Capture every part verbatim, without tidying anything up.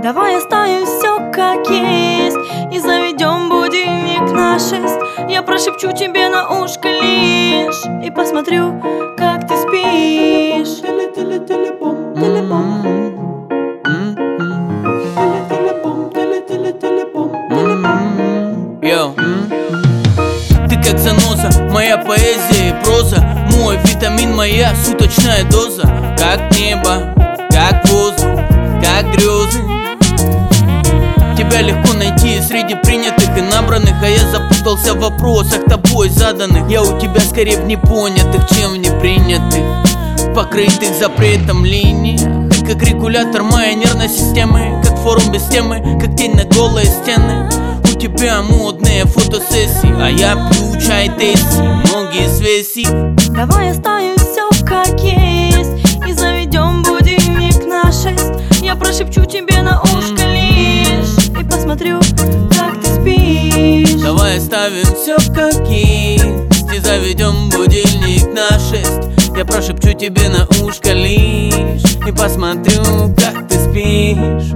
Давай оставим все как есть и заведем будильник на шесть. Я прошепчу тебе на ушко лишь и посмотрю, как ты спишь. Теле-теле-теле-бом, теле-бом. Теле-теле-бом, теле-теле-бом, теле-бом. Йоу. Ты как заноза, моя поэзия и проза, мой витамин, моя суточная доза. Как небо, как воздух, как грезы. Тебя легко найти среди принятых и набранных, а я запутался в вопросах тобой заданных. Я у тебя скорее в непонятых, чем в непринятых, покрытых запретом линиях. Ты как регулятор моей нервной системы, как форум без темы, как тень на голые стены. У тебя модные фотосессии, а я пью чай тесси, многие связи. Давай оставим все как есть и заведем будильник на шесть. Я прошепчу тебе на ушко лишь и посмотрю, как ты спишь. Давай оставим все как есть и заведем будильник на шесть. Я прошепчу тебе на ушко лишь и посмотрю, как ты спишь.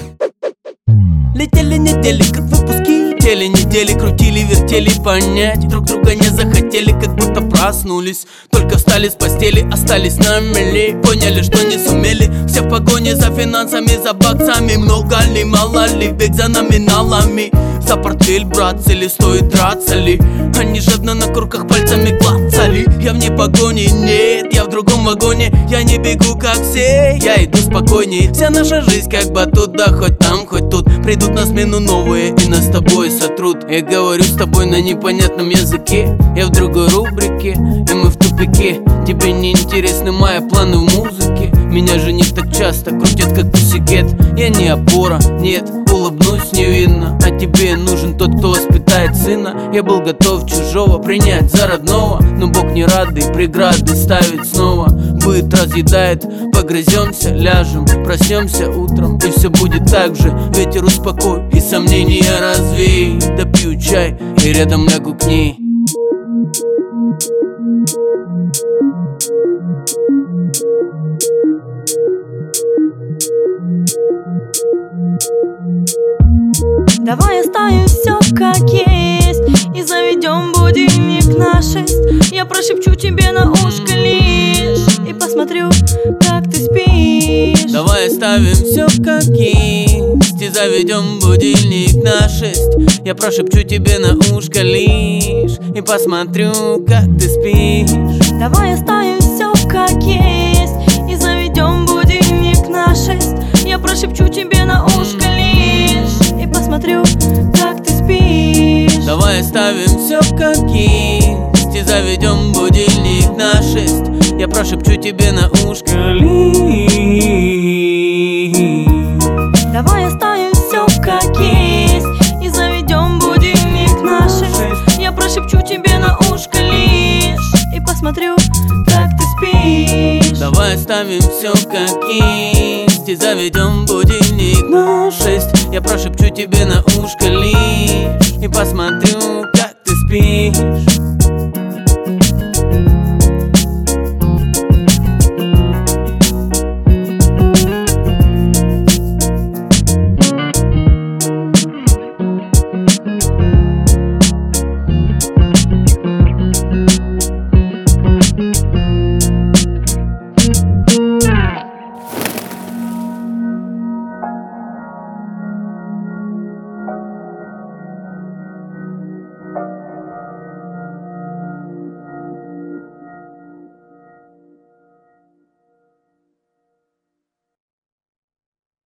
Летели недели, как выпуски теле недели, крутили, вертели, понять друг друга не захотели, как будто проснулись, только встали с постели, остались на мели. Поняли, что не сумели, все в погоне за финансами, за баксами. Много ли, мало ли, бег за номиналами. За портфель браться ли, стоит драться ли? Они жадно на курках пальцами клацали. Я вне погони, нет, я в другом вагоне. Я не бегу как все, я иду спокойней. Вся наша жизнь как батут, да хоть там, хоть тут. Придут на смену новые и нас с тобой сотрут. Я говорю с тобой на непонятном языке, я в другой рубрике, и мы в тупике. Тебе не интересны мои планы в музыке. Меня же не так часто крутят, как пусикет. Я не опора, нет, улыбнусь невинно. А тебе нужен тот, кто воспитает сына. Я был готов чужого принять за родного, но Бог не рады преграды ставить снова. Быт разъедает, погрыземся, ляжем, проснемся утром, и все будет так же. Ветер успокой и сомнения развей. Допью чай и рядом лягу к ней. Давай оставим все как есть и заведем будильник на шесть. Я прошепчу тебе на ушко лишь и посмотрю, как ты спишь. Давай оставим все как есть и заведем будильник на шесть. Я прошепчу тебе на ушко лишь и посмотрю, как ты спишь. Давай оставим все как есть и заведем будильник на шесть. Я прошепчу тебе на ушко лишь и посмотрю, как ты спишь. Давай оставим все как есть и заведем будильник на шесть. Я прошепчу тебе на ушко лишь. Давай оставим все как есть и заведем будильник на шесть. Я прошепчу тебе на ушко лишь и посмотрю, как ты спишь. Давай оставим все как есть и заведем будильник на шесть. Я прошепчу тебе на ушко лишь и посмотрю, как ты спишь.